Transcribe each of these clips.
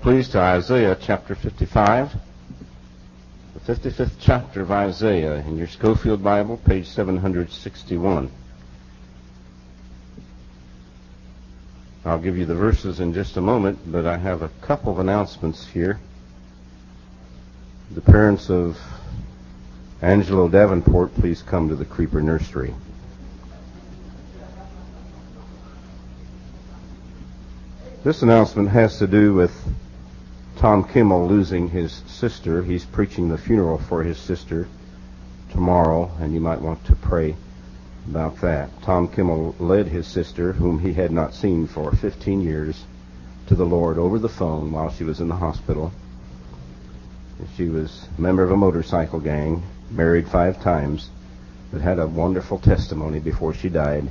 please, to Isaiah chapter 55, the 55th chapter of Isaiah in your Schofield Bible, page 761. I'll give you the verses in just a moment, but I have a couple of announcements here. The parents of Angelo Davenport, please come to the Creeper Nursery. This announcement has to do with Tom Kimmel losing his sister. He's preaching the funeral for his sister tomorrow, and you might want to pray about that. Tom Kimmel led his sister, whom he had not seen for 15 years, to the Lord over the phone while she was in the hospital. She was a member of a motorcycle gang, married 5 times, but had a wonderful testimony before she died.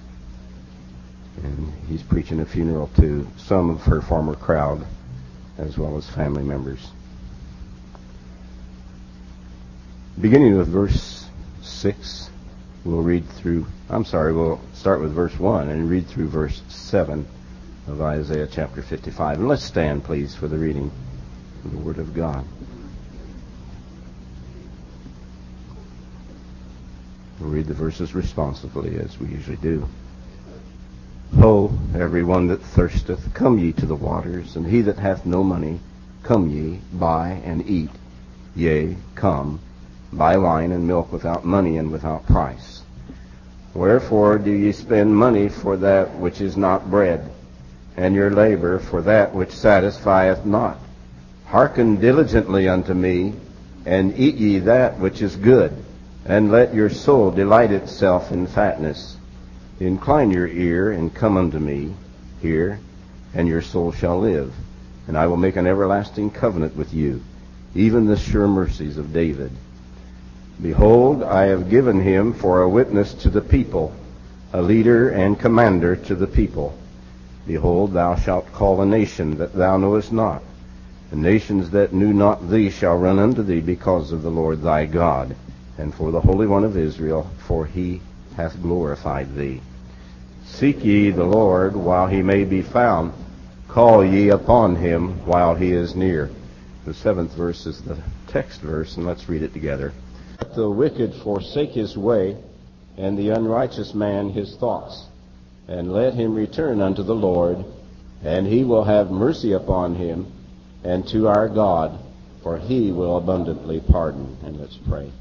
And he's preaching a funeral to some of her former crowd, as well as family members. Beginning with verse 6, we'll start with verse 1 and read through verse 7 of Isaiah chapter 55. And let's stand, please, for the reading of the Word of God. We'll read the verses responsively, as we usually do. Ho, every one that thirsteth, come ye to the waters, and he that hath no money, come ye, buy and eat. Yea, come, buy wine and milk without money and without price. Wherefore do ye spend money for that which is not bread, and your labor for that which satisfieth not? Hearken diligently unto me, and eat ye that which is good, and let your soul delight itself in fatness. Incline your ear, and come unto me, hear, and your soul shall live. And I will make an everlasting covenant with you, even the sure mercies of David. Behold, I have given him for a witness to the people, a leader and commander to the people. Behold, thou shalt call a nation that thou knowest not. The nations that knew not thee shall run unto thee because of the Lord thy God, and for the Holy One of Israel, for he hath glorified thee. Seek ye the Lord while he may be found. Call ye upon him while he is near. The 7th verse is the text verse, and let's read it together. Let the wicked forsake his way, and the unrighteous man his thoughts. And let him return unto the Lord, and he will have mercy upon him, and to our God, for he will abundantly pardon. And let's pray.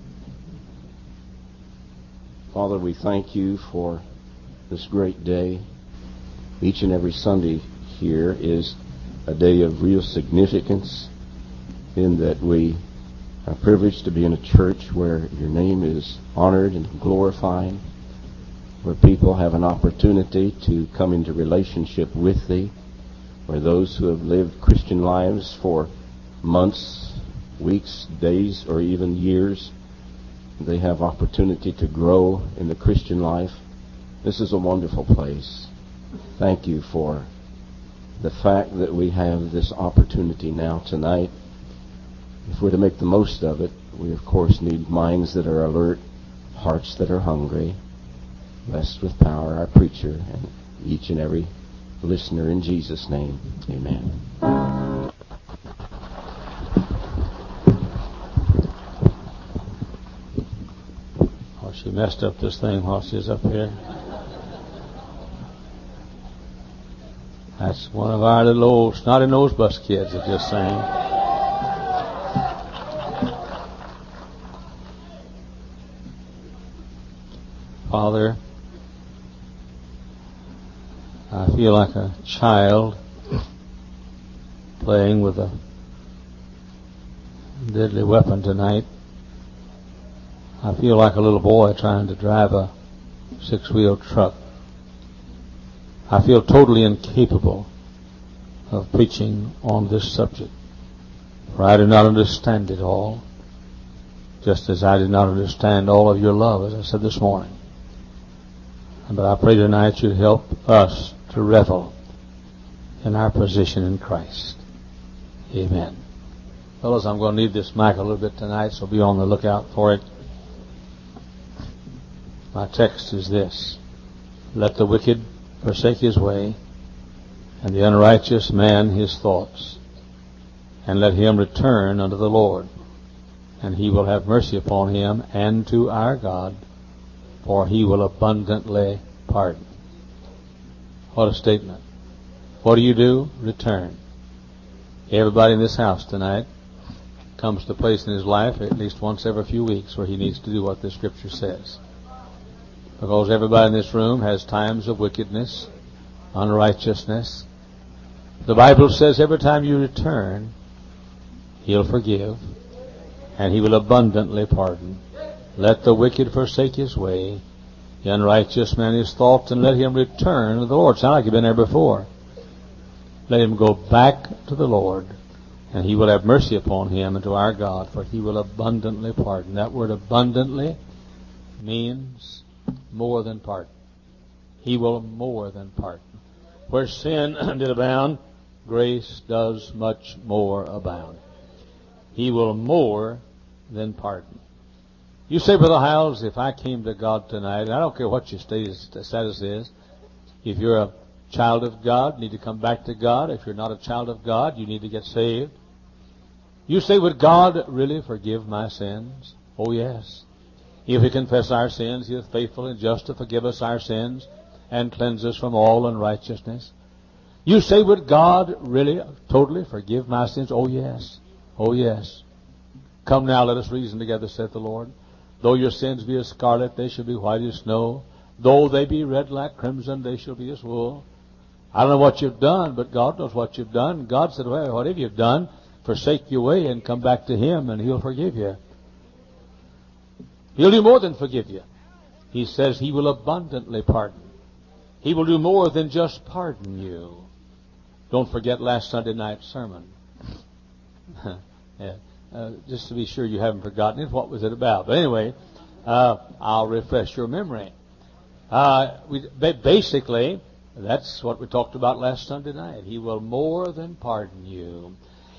Father, we thank you for this great day. Each and every Sunday here is a day of real significance in that we are privileged to be in a church where your name is honored and glorified, where people have an opportunity to come into relationship with thee, where those who have lived Christian lives for months, weeks, days, or even years, they have opportunity to grow in the Christian life. This is a wonderful place. Thank you for the fact that we have this opportunity now tonight. If we're to make the most of it, we of course need minds that are alert, hearts that are hungry. Blessed with power our preacher and each and every listener in Jesus' name. Amen. Oh, she messed up this thing while she's up here. That's one of our little old snotty-nosed bus kids that just sang. Father, I feel like a child playing with a deadly weapon tonight. I feel like a little boy trying to drive a 6-wheel truck. I feel totally incapable of preaching on this subject, for I do not understand it all, just as I did not understand all of your love, as I said this morning. But I pray tonight you'd help us to revel in our position in Christ. Amen. Fellows, I'm going to need this mic a little bit tonight, so be on the lookout for it. My text is this: let the wicked forsake his way, and the unrighteous man his thoughts. And let him return unto the Lord, and he will have mercy upon him and to our God, for he will abundantly pardon. What a statement. What do? Return. Everybody in this house tonight comes to a place in his life at least once every few weeks where he needs to do what the Scripture says. Because everybody in this room has times of wickedness, unrighteousness. The Bible says every time you return, He'll forgive, and He will abundantly pardon. Let the wicked forsake his way, the unrighteous man his thoughts, and let him return to the Lord. Sound like you've been there before. Let him go back to the Lord, and He will have mercy upon him and to our God, for He will abundantly pardon. That word abundantly means more than pardon. He will more than pardon. Where sin did abound, grace does much more abound. He will more than pardon. You say, Brother Hiles, if I came to God tonight, and I don't care what your status is, if you're a child of God, you need to come back to God. If you're not a child of God, you need to get saved. You say, would God really forgive my sins? Oh, yes. If we confess our sins, He is faithful and just to forgive us our sins and cleanse us from all unrighteousness. You say, would God really totally forgive my sins? Oh, yes. Oh, yes. Come now, let us reason together, saith the Lord. Though your sins be as scarlet, they shall be white as snow. Though they be red like crimson, they shall be as wool. I don't know what you've done, but God knows what you've done. God said, well, whatever you've done, forsake your way and come back to Him, and He'll forgive you. He'll do more than forgive you. He says He will abundantly pardon. He will do more than just pardon you. Don't forget last Sunday night's sermon. Just to be sure you haven't forgotten it. What was it about? But anyway, I'll refresh your memory. Basically, that's what we talked about last Sunday night. He will more than pardon you.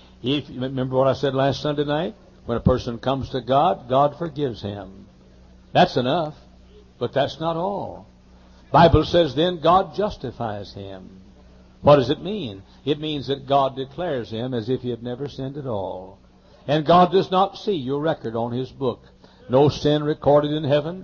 If you remember what I said last Sunday night? When a person comes to God, God forgives him. That's enough, but that's not all. Bible says then God justifies him. What does it mean? It means that God declares him as if he had never sinned at all. And God does not see your record on His book. No sin recorded in heaven.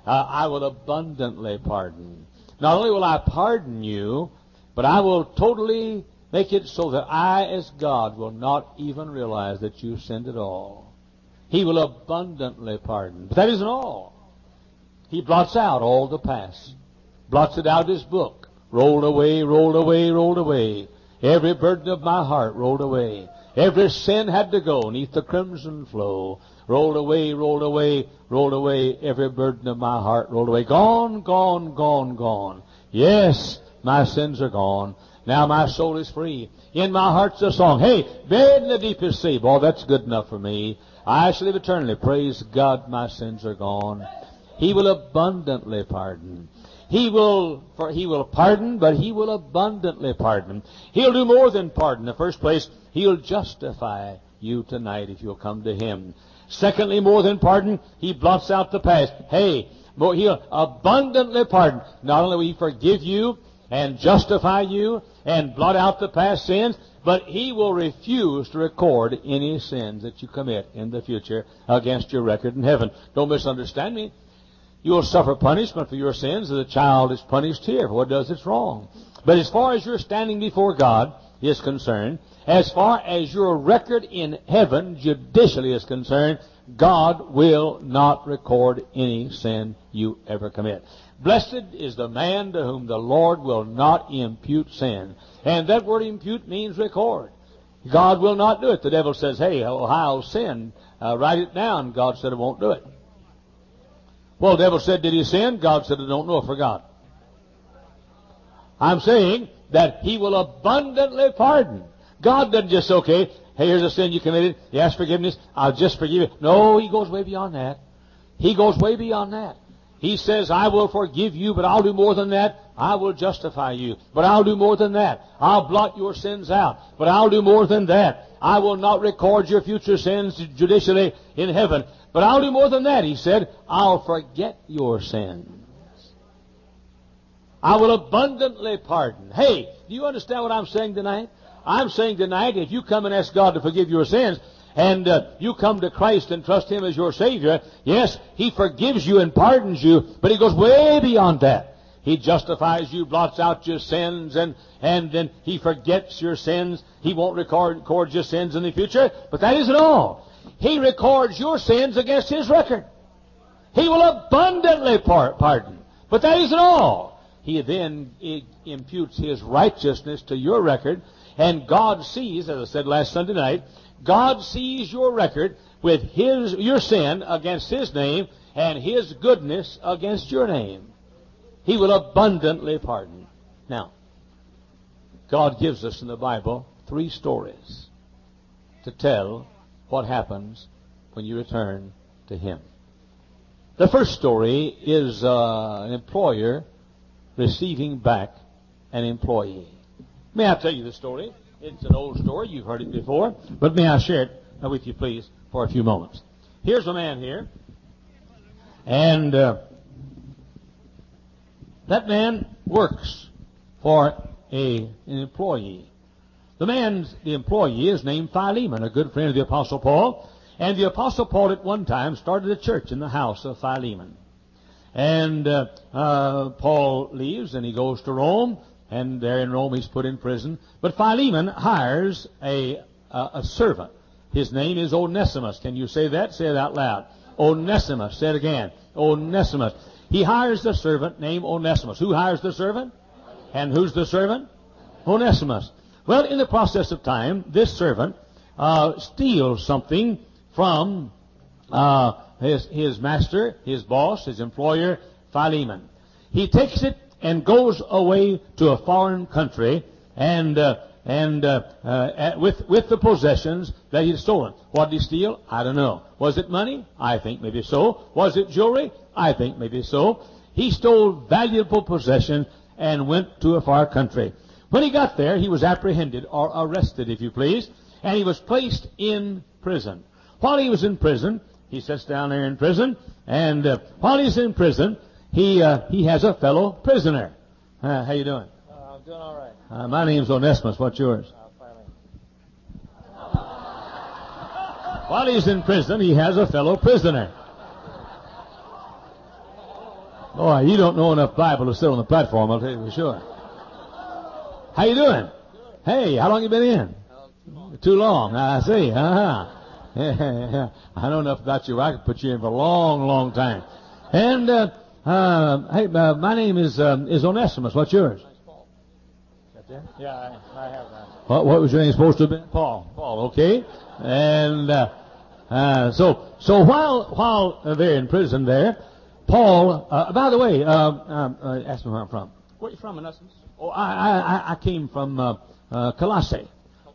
I will abundantly pardon. Not only will I pardon you, but I will totally make it so that I, as God, will not even realize that you sinned at all. He will abundantly pardon. But that isn't all. He blots out all the past. Blots it out of His book. Rolled away, rolled away, rolled away. Every burden of my heart rolled away. Every sin had to go neath the crimson flow. Rolled away, rolled away, rolled away. Every burden of my heart rolled away. Gone, gone, gone, gone. Yes, my sins are gone. Now my soul is free. In my heart's a song. Hey, buried in the deepest sea. Boy, that's good enough for me. I shall live eternally. Praise God, my sins are gone. He will abundantly pardon. He will pardon, but He will abundantly pardon. He'll do more than pardon. In the first place, He'll justify you tonight if you'll come to Him. Secondly, more than pardon, He blots out the past. Hey, He'll abundantly pardon. Not only will He forgive you and justify you and blot out the past sins, but He will refuse to record any sins that you commit in the future against your record in heaven. Don't misunderstand me. You will suffer punishment for your sins as a child is punished here for what does it's wrong. But as far as your standing before God is concerned, as far as your record in heaven judicially is concerned, God will not record any sin you ever commit. Blessed is the man to whom the Lord will not impute sin. And that word impute means record. God will not do it. The devil says, hey, I'll sin. Write it down. God said, I won't do it. Well, the devil said, did he sin? God said, I don't know, I forgot. I'm saying that He will abundantly pardon. God doesn't just say, okay, hey, here's a sin you committed. You ask forgiveness. I'll just forgive you. No, He goes way beyond that. He goes way beyond that. He says, I will forgive you, but I'll do more than that. I will justify you, but I'll do more than that. I'll blot your sins out, but I'll do more than that. I will not record your future sins judicially in heaven, but I'll do more than that. He said, I'll forget your sins. I will abundantly pardon. Hey, do you understand what I'm saying tonight? I'm saying tonight, if you come and ask God to forgive your sins, and you come to Christ and trust Him as your Savior, yes, He forgives you and pardons you, but He goes way beyond that. He justifies you, blots out your sins, and then He forgets your sins. He won't record your sins in the future, but that isn't all. He records your sins against His record. He will abundantly pardon, but that isn't all. He then imputes His righteousness to your record, and God sees, as I said last Sunday night, God sees your record with your sin against His name and His goodness against your name. He will abundantly pardon. Now, God gives us in the Bible 3 stories to tell what happens when you return to Him. The first story is an employer receiving back an employee. May I tell you the story? It's an old story. You've heard it before. But may I share it with you, please, for a few moments. Here's a man here. And that man works for an employee. The employee is named Philemon, a good friend of the Apostle Paul. And the Apostle Paul at one time started a church in the house of Philemon. And Paul leaves and he goes to Rome. And there in Rome he's put in prison. But Philemon hires a servant. His name is Onesimus. Can you say that? Say it out loud. Onesimus. Say it again. Onesimus. He hires a servant named Onesimus. Who hires the servant? And who's the servant? Onesimus. Well, in the process of time, this servant steals something from his master, his boss, his employer, Philemon. He takes it and goes away to a foreign country and with the possessions that he'd stolen. What did he steal? I don't know. Was it money? I think maybe so. Was it jewelry? I think maybe so. He stole valuable possessions and went to a far country. When he got there, he was apprehended, or arrested, if you please, and he was placed in prison. While he was in prison, he sits down there in prison, and while he's in prison, he has a fellow prisoner. How you doing? I'm doing all right. My name's Onesimus. What's yours? While he's in prison, he has a fellow prisoner. Boy, you don't know enough Bible to sit on the platform, I'll tell you for sure. How you doing? Hey, how long you been in? Too long. I see. I know enough about you. I could put you in for a long, long time. And hey, my name is Onesimus. What's yours? Yeah, I have that. What was your name supposed to have been? Paul. Paul. Okay. And so while they're in prison there, Paul. By the way, ask me where I'm from. Where are you from, Onesimus? Oh, I came from Colossae.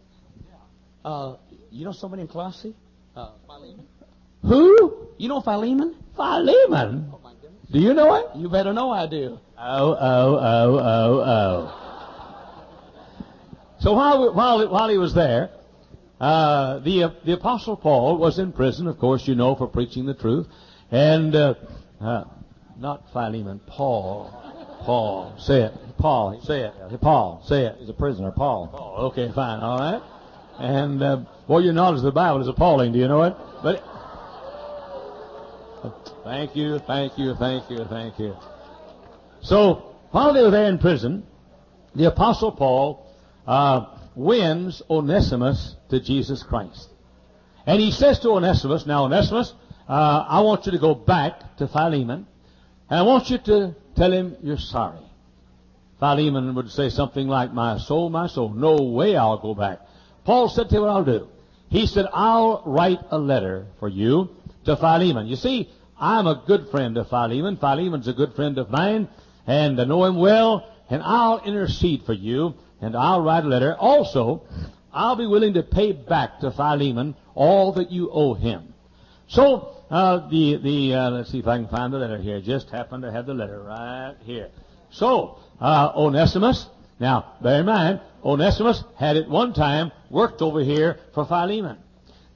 You know somebody in Colossae? Philemon. Who? You know Philemon? Philemon? Oh, my goodness. Do you know it? You better know I do. Oh. So while he was there, the Apostle Paul was in prison, of course, you know, for preaching the truth. And not Philemon, Paul. Paul, say it. Paul, say it. Paul, say it. He's a prisoner, Paul. Paul, okay, fine, all right. And well, your knowledge of the Bible is appalling. Do you know it? But thank you. So while they were there in prison, the Apostle Paul wins Onesimus to Jesus Christ. And he says to Onesimus, now Onesimus, I want you to go back to Philemon, and I want you to tell him you're sorry. Philemon would say something like, my soul, no way I'll go back. Paul said, tell you what I'll do. He said, I'll write a letter for you to Philemon. You see, I'm a good friend of Philemon. Philemon's a good friend of mine, and I know him well, and I'll intercede for you, and I'll write a letter. Also, I'll be willing to pay back to Philemon all that you owe him. So, let's see if I can find the letter here. Just happened to have the letter right here. So, Onesimus, now, bear in mind, Onesimus had at one time worked over here for Philemon.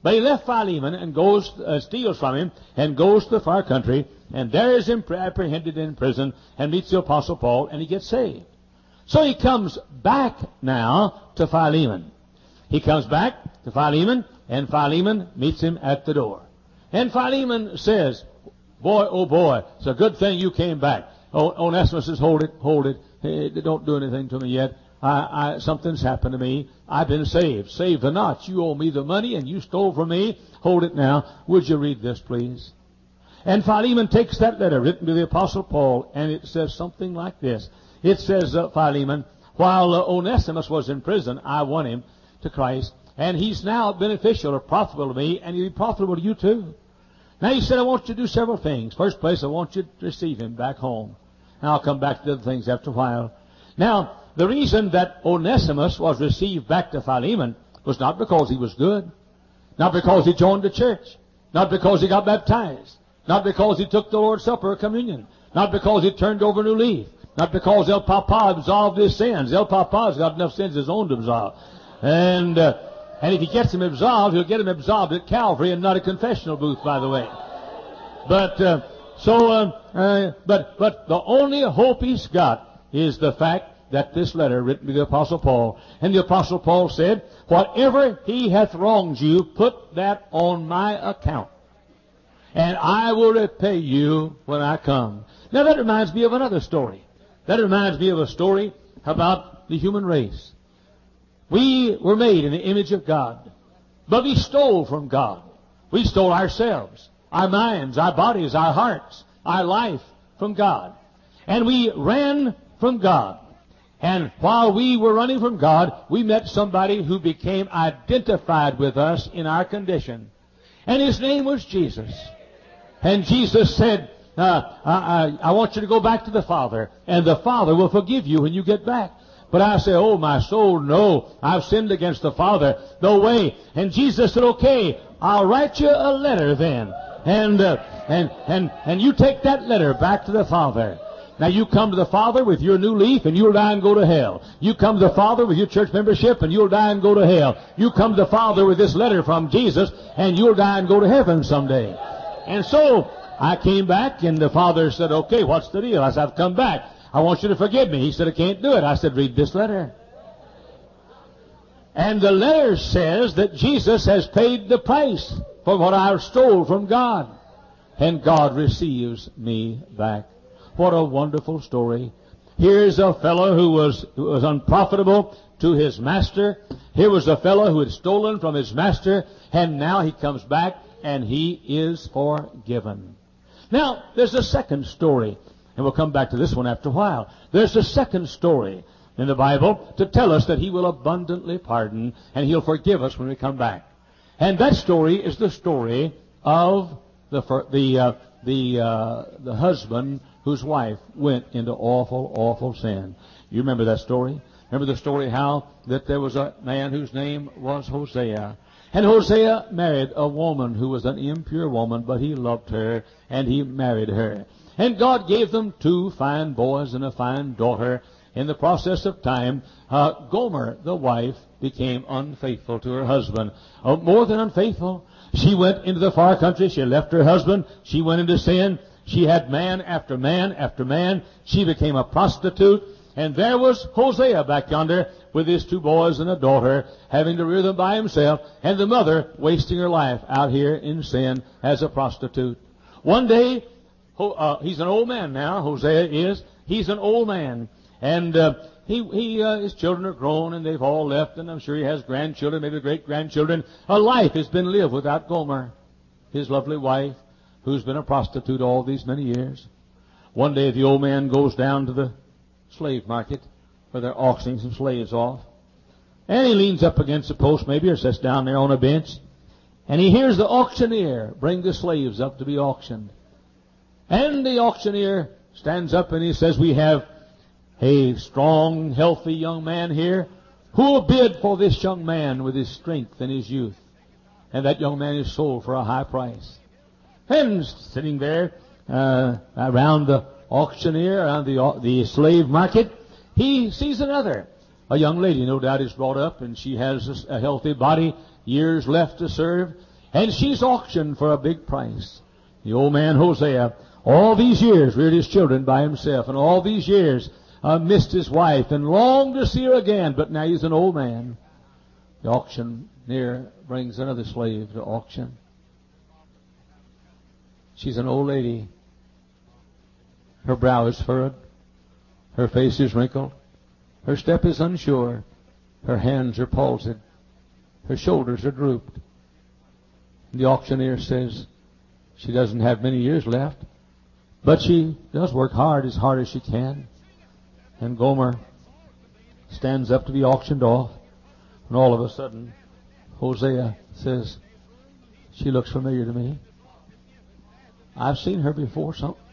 But he left Philemon and goes, steals from him, and goes to the far country, and there is apprehended in prison, and meets the Apostle Paul, and he gets saved. So he comes back now to Philemon. He comes back to Philemon, and Philemon meets him at the door. And Philemon says, boy, oh boy, it's a good thing you came back. Onesimus says, hold it. Hey, don't do anything to me yet. Something's happened to me. I've been saved. Saved or not, you owe me the money, and you stole from me. Hold it now. Would you read this, please? And Philemon takes that letter written to the Apostle Paul, and it says something like this. It says, Philemon, while Onesimus was in prison, I won him to Christ, and he's now beneficial or profitable to me, and he'll be profitable to you too. Now he said, I want you to do several things. First place, I want you to receive him back home. And I'll come back to the other things after a while. Now, the reason that Onesimus was received back to Philemon was not because he was good, not because he joined the church, not because he got baptized, not because he took the Lord's Supper or communion, not because he turned over a new leaf, not because El Papa absolved his sins. El Papa's got enough sins of his own to absolve. And if he gets him absolved, he'll get him absolved at Calvary and not a confessional booth, by the way. But the only hope he's got is the fact that this letter written to the Apostle Paul. And the Apostle Paul said, whatever he hath wronged you, put that on my account, and I will repay you when I come. Now that reminds me of another story. That reminds me of a story about the human race. We were made in the image of God, but we stole from God. We stole ourselves, our minds, our bodies, our hearts, our life from God. And we ran from God. And while we were running from God, we met somebody who became identified with us in our condition. And his name was Jesus. And Jesus said, I want you to go back to the Father, and the Father will forgive you when you get back. But I say, oh, my soul, no, I've sinned against the Father. No way. And Jesus said, okay, I'll write you a letter then. And you take that letter back to the Father. Now you come to the Father with your new leaf, and you'll die and go to hell. You come to the Father with your church membership, and you'll die and go to hell. You come to the Father with this letter from Jesus, and you'll die and go to heaven someday. And so I came back, and the Father said, okay, what's the deal? I said, I've come back. I want you to forgive me. He said, I can't do it. I said, read this letter. And the letter says that Jesus has paid the price for what I stole from God. And God receives me back. What a wonderful story. Here's a fellow who was unprofitable to his master. Here was a fellow who had stolen from his master, and now he comes back and he is forgiven. Now, there's a second story, and we'll come back to this one after a while. There's a second story in the Bible to tell us that he will abundantly pardon and he'll forgive us when we come back. And that story is the story of the husband whose wife went into awful, awful sin. You remember that story? Remember the story how that there was a man whose name was Hosea. And Hosea married a woman who was an impure woman, but he loved her, and he married her. And God gave them two fine boys and a fine daughter. In the process of time, Gomer, the wife, became unfaithful to her husband. More than unfaithful. She went into the far country. She left her husband. She went into sin. She had man after man after man. She became a prostitute. And there was Hosea back yonder with his two boys and a daughter, having to rear them by himself, and the mother wasting her life out here in sin as a prostitute. One day, he's an old man now, Hosea is. He's an old man. And his children are grown, and they've all left, and I'm sure he has grandchildren, maybe great-grandchildren. A life has been lived without Gomer, his lovely wife, who's been a prostitute all these many years. One day the old man goes down to the slave market where they're auctioning some slaves off. And he leans up against a post maybe, or sits down there on a bench, and he hears the auctioneer bring the slaves up to be auctioned. And the auctioneer stands up and he says, we have a strong, healthy young man here. Who will bid for this young man with his strength and his youth? And that young man is sold for a high price. And sitting there around the auctioneer, around the slave market, he sees another. A young lady, no doubt, is brought up, and she has a healthy body, years left to serve. And she's auctioned for a big price. The old man Hosea, all these years reared his children by himself, and all these years missed his wife and longed to see her again, but now he's an old man. The auctioneer brings another slave to auction. She's an old lady. Her brow is furrowed. Her face is wrinkled. Her step is unsure. Her hands are palsied. Her shoulders are drooped. The auctioneer says she doesn't have many years left, but she does work hard as she can. And Gomer stands up to be auctioned off, and all of a sudden, Hosea says, she looks familiar to me. I've seen her before.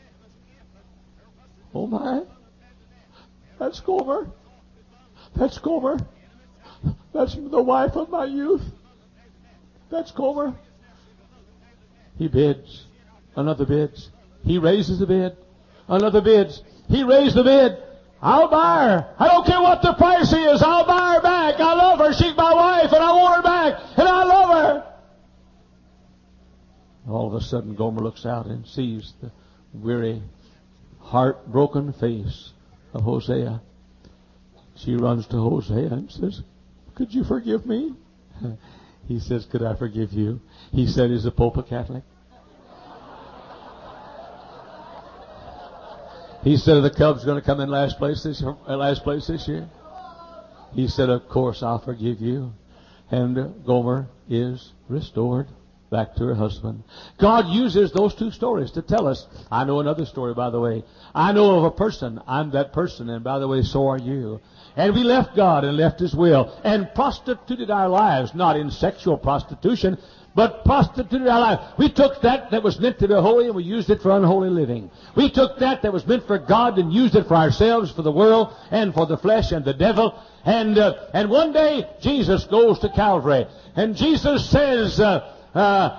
Oh my, that's Gomer. That's Gomer. That's the wife of my youth. That's Gomer. He bids. Another bids. He raises the bid. Another bids. He raised the bid. I'll buy her. I don't care what the price is. I'll buy her back. I love her. She's my wife, and I want her back, and I love her. All of a sudden, Gomer looks out and sees the weary, heartbroken face of Hosea. She runs to Hosea and says, could you forgive me? He says, could I forgive you? He said, is the Pope a Catholic? He said, are the Cubs going to come in last place this year? He said, of course I'll forgive you. And Gomer is restored back to her husband. God uses those two stories to tell us. I know another story, by the way. I know of a person. I'm that person, and by the way, so are you. And we left God and left His will and prostituted our lives, not in sexual prostitution, but prostituted our life. We took that was meant to be holy and we used it for unholy living. We took that was meant for God and used it for ourselves, for the world, and for the flesh and the devil. And one day Jesus goes to Calvary, and Jesus says, I'm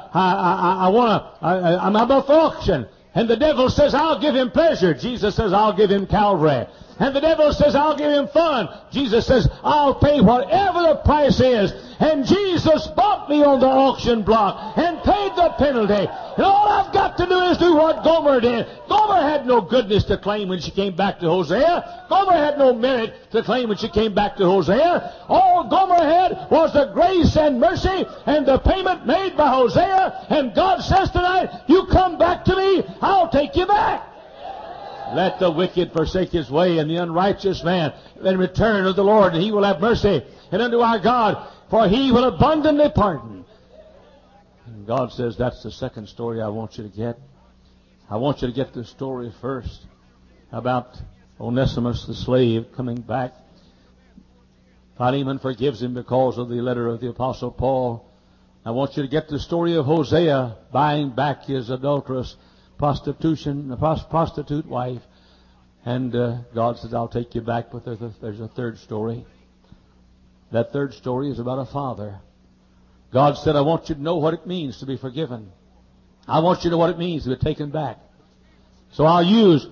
up for auction. And the devil says, I'll give him pleasure. Jesus says, I'll give him Calvary. And the devil says, I'll give him fun. Jesus says, I'll pay whatever the price is. And Jesus bought me on the auction block and paid the penalty. And all I've got to do is do what Gomer did. Gomer had no goodness to claim when she came back to Hosea. Gomer had no merit to claim when she came back to Hosea. All Gomer had was the grace and mercy and the payment made by Hosea. And God says tonight, you come back to me, I'll take you back. Let the wicked forsake his way, and the unrighteous man then return to the Lord, and He will have mercy. And unto our God, for He will abundantly pardon. And God says, that's the second story I want you to get. I want you to get the story first about Onesimus the slave coming back. Philemon forgives him because of the letter of the Apostle Paul. I want you to get the story of Hosea buying back his adulterous prostitute wife. And God says, I'll take you back, but there's a third story. That third story is about a father. God said, I want you to know what it means to be forgiven. I want you to know what it means to be taken back. So I'll use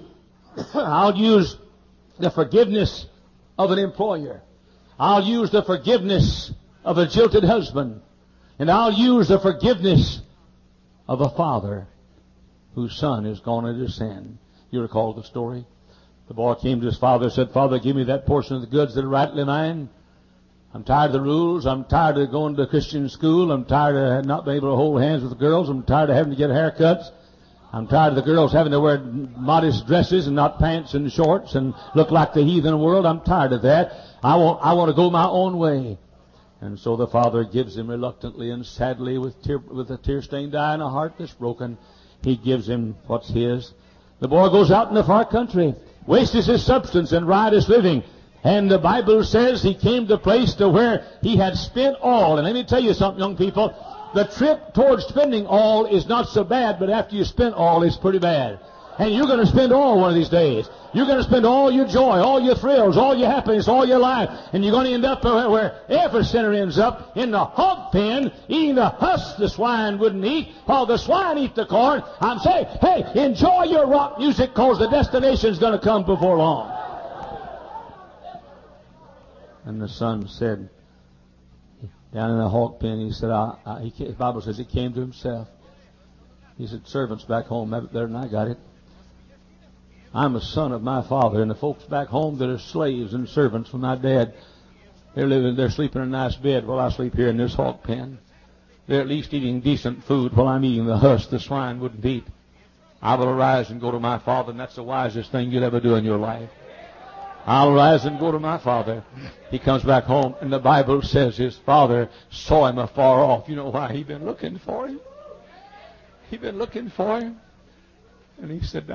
the forgiveness of an employer. I'll use the forgiveness of a jilted husband. And I'll use the forgiveness of a father whose son has gone into sin. You recall the story? The boy came to his father and said, Father, give me that portion of the goods that are rightly mine. I'm tired of the rules. I'm tired of going to Christian school. I'm tired of not being able to hold hands with the girls. I'm tired of having to get haircuts. I'm tired of the girls having to wear modest dresses and not pants and shorts and look like the heathen world. I'm tired of that. I want to go my own way. And so the father gives him reluctantly and sadly with a tear-stained eye and a heart that's broken. He gives him what's his. The boy goes out in the far country, wastes his substance in riotous living. And the Bible says he came to a place to where he had spent all. And let me tell you something, young people. The trip towards spending all is not so bad, but after you spend all, it's pretty bad. And you're going to spend all one of these days. You're going to spend all your joy, all your thrills, all your happiness, all your life. And you're going to end up where every sinner ends up, in the hog pen, eating the husk the swine wouldn't eat, while the swine eat the corn. I'm saying, hey, enjoy your rock music, because the destination's going to come before long. And the son said, down in the hog pen. He said, the Bible says he came to himself. He said, servants back home, better than I got it. I'm a son of my father, and the folks back home that are slaves and servants for my dad, they're sleeping in a nice bed while I sleep here in this hog pen. They're at least eating decent food while I'm eating the husk the swine wouldn't eat. I will arise and go to my father, and that's the wisest thing you'll ever do in your life. I'll rise and go to my father. He comes back home, and the Bible says his father saw him afar off. You know why? He'd been looking for him. He'd been looking for him. And he said,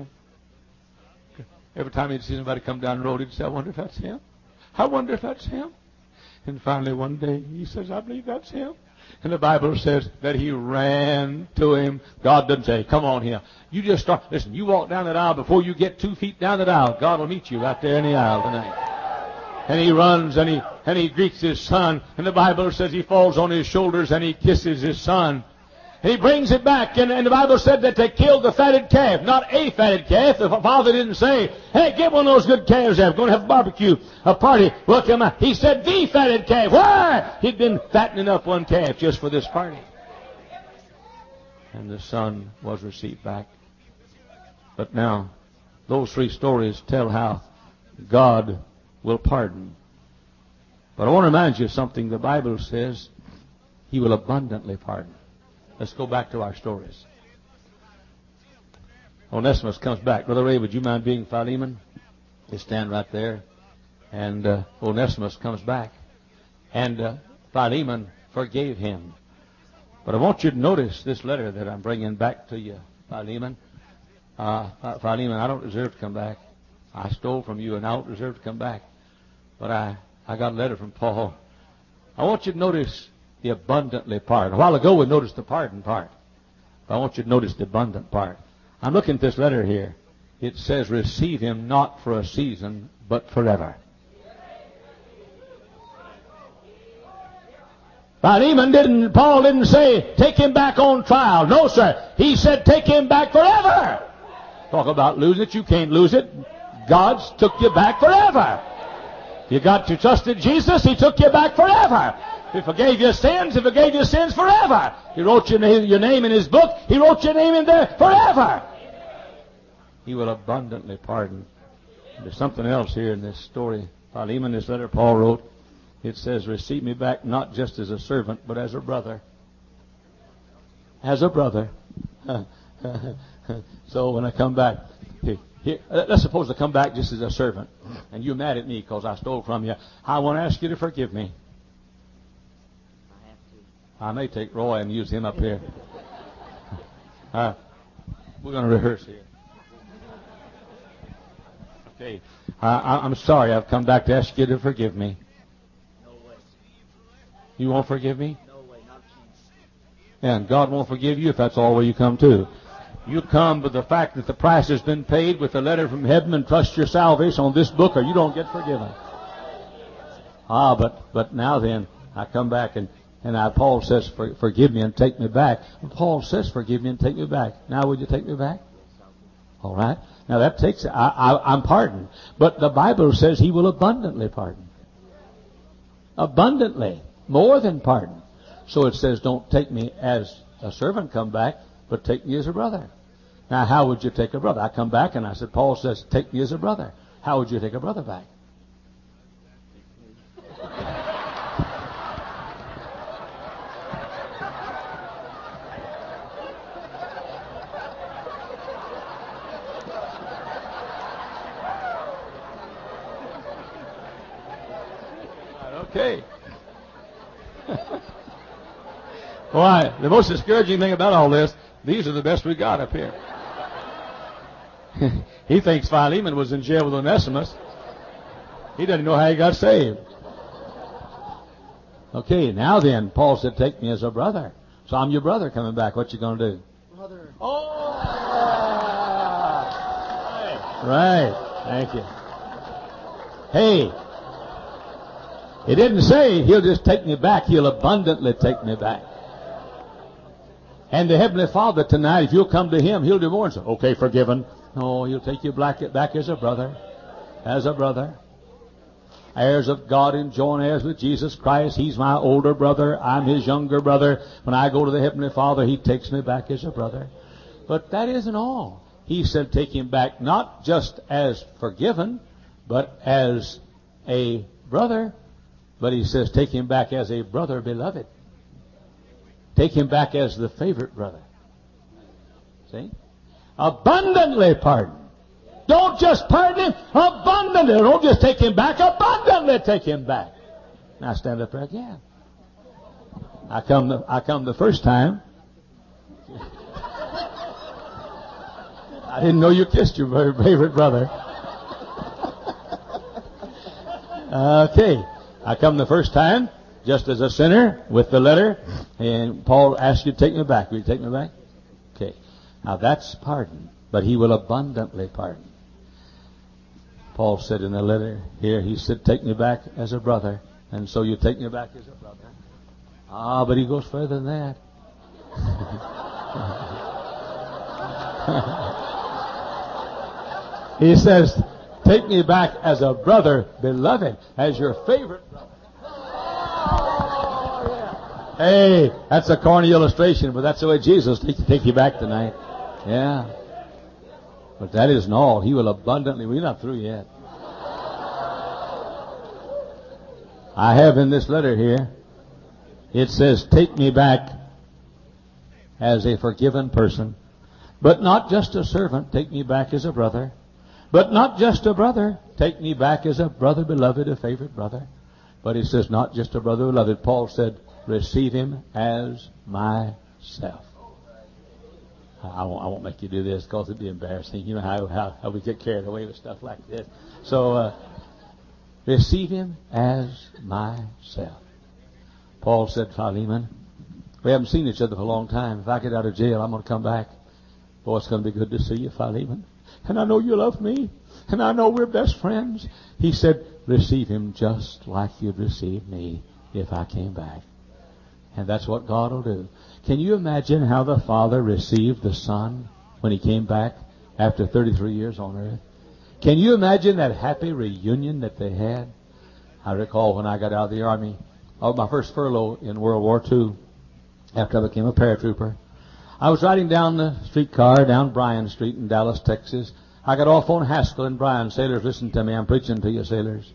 every time he'd see somebody come down the road, he'd say, I wonder if that's him. I wonder if that's him. And finally one day he says, I believe that's him. And the Bible says that he ran to him. God doesn't say, come on here. You just start. Listen, you walk down that aisle. Before you get 2 feet down that aisle, God will meet you right there in the aisle tonight. And he runs and he greets his son. And the Bible says he falls on his shoulders and he kisses his son. And he brings it back. And the Bible said that they killed the fatted calf. Not a fatted calf. The father didn't say, hey, get one of those good calves there. We're going to have a barbecue, a party. We'll come out. He said, the fatted calf. Why? He'd been fattening up one calf just for this party. And the son was received back. But now, those 3 stories tell how God will pardon. But I want to remind you of something. The Bible says he will abundantly pardon. Let's go back to our stories. Onesimus comes back. Brother Ray, would you mind being Philemon? You stand right there. And Onesimus comes back. And Philemon forgave him. But I want you to notice this letter that I'm bringing back to you, Philemon. Philemon, I don't deserve to come back. I stole from you and I don't deserve to come back. But I got a letter from Paul. I want you to notice the abundantly pardon. A while ago we noticed the pardon part. But I want you to notice the abundant part. I'm looking at this letter here. It says, receive him not for a season, but forever. Philemon Paul didn't say, take him back on trial. No, sir. He said, take him back forever. Talk about losing it. You can't lose it. God's took you back forever. You got to trust in Jesus. He took you back forever. He forgave your sins. He forgave your sins forever. He wrote your name in his book. He wrote your name in there forever. He will abundantly pardon. There's something else here in this story. Philemon, this letter Paul wrote, it says, receive me back not just as a servant, but as a brother. As a brother. So when I come back, here, let's suppose I come back just as a servant, and you're mad at me because I stole from you. I want to ask you to forgive me. I may take Roy and use him up here. We're going to rehearse here. Okay. I'm sorry. I've come back to ask you to forgive me. No way. You won't forgive me? No way, not a chance. And God won't forgive you if that's all where you come to. You come with the fact that the price has been paid with a letter from heaven and trust your salvation on this book or you don't get forgiven. But now then, I come back and Paul says, forgive me and take me back. And Paul says, forgive me and take me back. Now would you take me back? All right. Now that takes, I'm pardoned. But the Bible says he will abundantly pardon. Abundantly. More than pardon. So it says, don't take me as a servant come back, but take me as a brother. Now how would you take a brother? I come back and I said, Paul says, take me as a brother. How would you take a brother back? Okay. Why, the most discouraging thing about all this, these are the best we got up here. He thinks Philemon was in jail with Onesimus. He doesn't know how he got saved. Okay, now then, Paul said, take me as a brother. So I'm your brother coming back. What you going to do? Brother. Oh! Right. Thank you. Hey, it didn't say he'll just take me back. He'll abundantly take me back. And the Heavenly Father tonight, if you'll come to Him, He'll do more and say, okay, forgiven. No, He'll take you back as a brother. As a brother. heirs of God and joint heirs with Jesus Christ. He's my older brother. I'm His younger brother. When I go to the Heavenly Father, He takes me back as a brother. But that isn't all. He said take Him back not just as forgiven, but as a brother. But He says take Him back as a brother beloved. Take Him back as the favorite brother. See? Abundantly pardon. Don't just pardon Him, abundantly. Don't just take Him back, abundantly take Him back. Now stand up there again. I come the first time. I didn't know you kissed your favorite brother. Okay. I come the first time, just as a sinner, with the letter, and Paul asked you to take me back. Will you take me back? Okay. Now that's pardon, but He will abundantly pardon. Paul said in the letter here, he said, take me back as a brother. And so you take me back as a brother. But he goes further than that. He says, take me back as a brother beloved, as your favorite brother. Oh, yeah. Hey, that's a corny illustration, but that's the way Jesus take you back tonight. Yeah. But that isn't all. He will abundantly. We're not through yet. I have in this letter here, it says, take me back as a forgiven person, but not just a servant. Take me back as a brother, but not just a brother. Take me back as a brother beloved, a favorite brother. But he says, not just a brother beloved. Paul said, receive him as myself. I won't make you do this because it'd be embarrassing. You know how we get carried away with stuff like this. So, receive him as myself. Paul said, Philemon, we haven't seen each other for a long time. If I get out of jail, I'm going to come back. Boy, it's going to be good to see you, Philemon. And I know you love me. And I know we're best friends. He said, receive him just like you'd receive me if I came back. And that's what God will do. Can you imagine how the Father received the Son when He came back after 33 years on earth? Can you imagine that happy reunion that they had? I recall when I got out of the Army, my first furlough in World War II, after I became a paratrooper. I was riding down the streetcar down Bryan Street in Dallas, Texas. I got off on Haskell and Bryan. Sailors, listen to me. I'm preaching to you, sailors.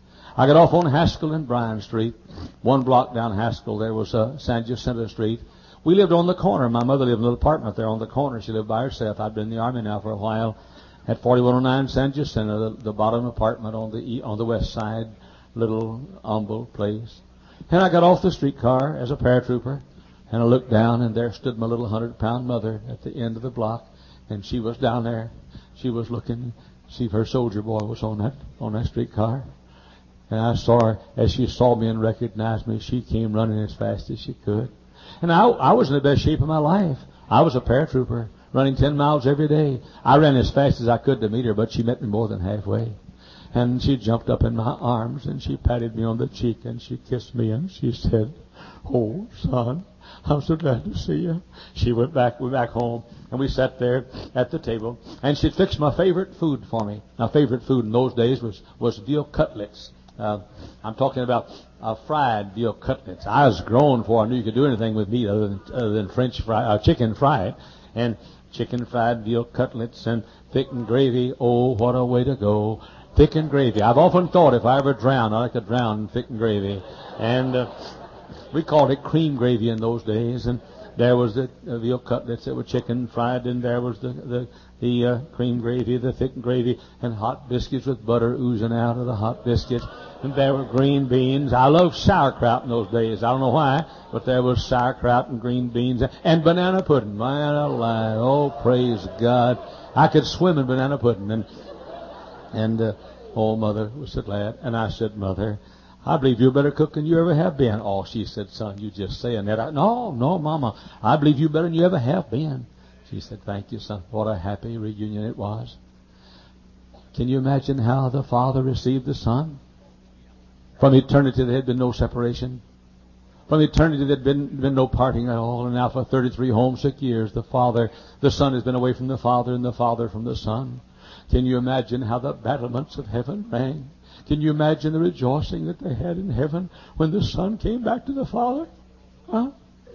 I got off on Haskell and Bryan Street. One block down Haskell, there was San Jacinto Street. We lived on the corner. My mother lived in a little apartment there on the corner. She lived by herself. I'd been in the Army now for a while. At 4109 San Jacinto, the bottom apartment on the west side, little humble place. And I got off the streetcar as a paratrooper, and I looked down, and there stood my little 100-pound mother at the end of the block, and she was down there. She was looking, see if her soldier boy was on that streetcar. And I saw her, as she saw me and recognized me, she came running as fast as she could. And I was in the best shape of my life. I was a paratrooper, running 10 miles every day. I ran as fast as I could to meet her, but she met me more than halfway. And she jumped up in my arms, and she patted me on the cheek, and she kissed me, and she said, oh, son, I'm so glad to see you. She went back home, and we sat there at the table, and she'd fixed my favorite food for me. My favorite food in those days was veal cutlets. I'm talking about fried veal cutlets. I was grown before I knew you could do anything with meat other than chicken fried. And chicken fried veal cutlets and thickened gravy. Oh, what a way to go. Thickened gravy. I've often thought if I ever drown, I'd like to drown in thickened gravy. And we called it cream gravy in those days. And there was the veal cutlets that were chicken fried, and there was the cream gravy, the thick gravy, and hot biscuits with butter oozing out of the hot biscuits. And there were green beans. I loved sauerkraut in those days. I don't know why, but there was sauerkraut and green beans and banana pudding. Man alive. Oh, praise God. I could swim in banana pudding. And oh, Mother was so glad. And I said, Mother, I believe you're a better cook than you ever have been. Oh, she said, son, you just saying that. No, Mama, I believe you better than you ever have been. She said, thank you, son. What a happy reunion it was. Can you imagine how the Father received the Son? From eternity there had been no separation. From eternity there had been no parting at all. And now for 33 homesick years, the Son has been away from the Father, and the Father from the Son. Can you imagine how the battlements of heaven rang? Can you imagine the rejoicing that they had in heaven when the Son came back to the Father? Huh?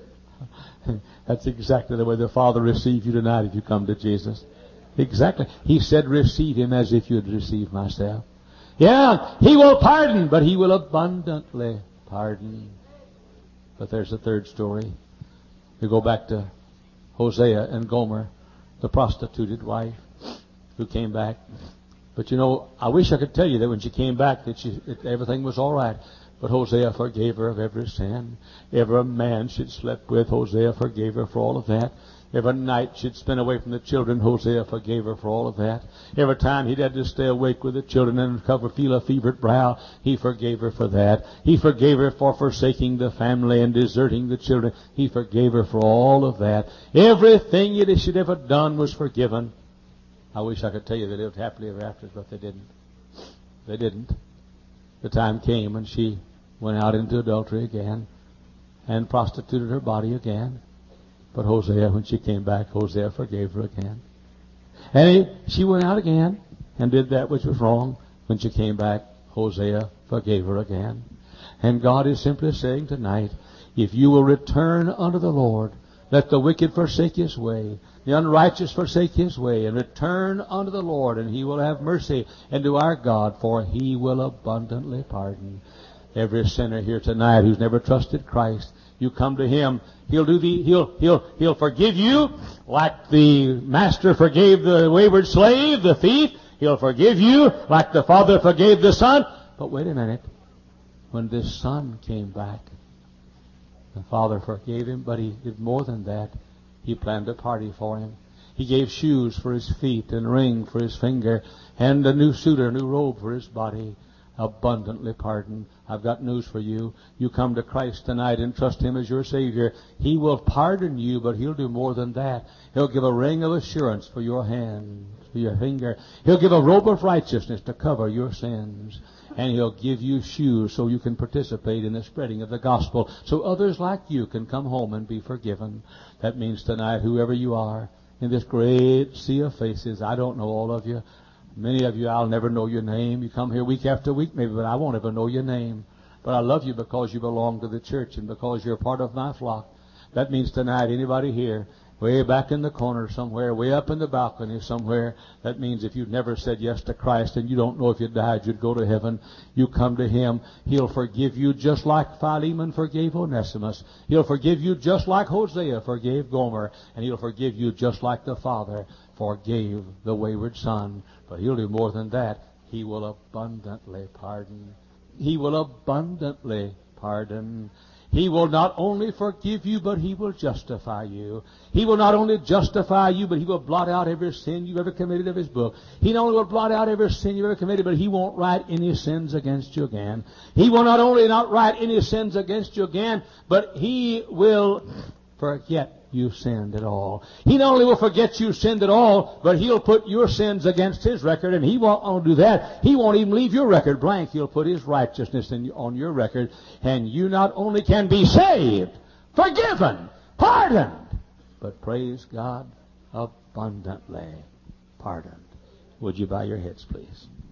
That's exactly the way the Father receives you tonight if you come to Jesus. Exactly. He said, receive Him as if you had received myself. Yeah, He will pardon, but He will abundantly pardon. But there's a third story. We go back to Hosea and Gomer, the prostituted wife who came back. But you know, I wish I could tell you that when she came back that everything was all right. But Hosea forgave her of every sin. Every man she'd slept with, Hosea forgave her for all of that. Every night she'd spent away from the children, Hosea forgave her for all of that. Every time he'd had to stay awake with the children and feel a fevered brow, he forgave her for that. He forgave her for forsaking the family and deserting the children. He forgave her for all of that. Everything that she'd ever done was forgiven. I wish I could tell you they lived happily ever after, but they didn't. They didn't. The time came when she went out into adultery again and prostituted her body again. But Hosea, when she came back, Hosea forgave her again. And she went out again and did that which was wrong. When she came back, Hosea forgave her again. And God is simply saying tonight, if you will return unto the Lord, let the wicked forsake his way, the unrighteous forsake his way, and return unto the Lord, and He will have mercy, and to our God, for He will abundantly pardon. Every sinner here tonight who's never trusted Christ, you come to Him, He'll forgive you like the master forgave the wayward slave, the thief. He'll forgive you like the Father forgave the Son. But wait a minute. When this Son came back, the Father forgave him, but He did more than that. He planned a party for him. He gave shoes for his feet and a ring for his finger and a new suit or a new robe for his body. Abundantly pardoned. I've got news for you. You come to Christ tonight and trust Him as your Savior. He will pardon you, but He'll do more than that. He'll give a ring of assurance for your hand, for your finger. He'll give a robe of righteousness to cover your sins. And He'll give you shoes so you can participate in the spreading of the gospel, so others like you can come home and be forgiven. That means tonight, whoever you are, in this great sea of faces, I don't know all of you. Many of you, I'll never know your name. You come here week after week maybe, but I won't ever know your name. But I love you because you belong to the church and because you're part of my flock. That means tonight, anybody here, way back in the corner somewhere, way up in the balcony somewhere, that means if you've never said yes to Christ and you don't know if you died you'd go to heaven, you come to Him. He'll forgive you just like Philemon forgave Onesimus. He'll forgive you just like Hosea forgave Gomer. And He'll forgive you just like the Father forgave the wayward son. But He'll do more than that. He will abundantly pardon. He will abundantly pardon. He will not only forgive you, but He will justify you. He will not only justify you, but He will blot out every sin you've ever committed of His book. He not only will blot out every sin you've ever committed, but He won't write any sins against you again. He will not only not write any sins against you again, but He will forget you sinned at all. He not only will forget you sinned at all, but He'll put your sins against His record, and He won't only do that. He won't even leave your record blank. He'll put His righteousness on your record, and you not only can be saved, forgiven, pardoned, but praise God, abundantly pardoned. Would you bow your heads, please?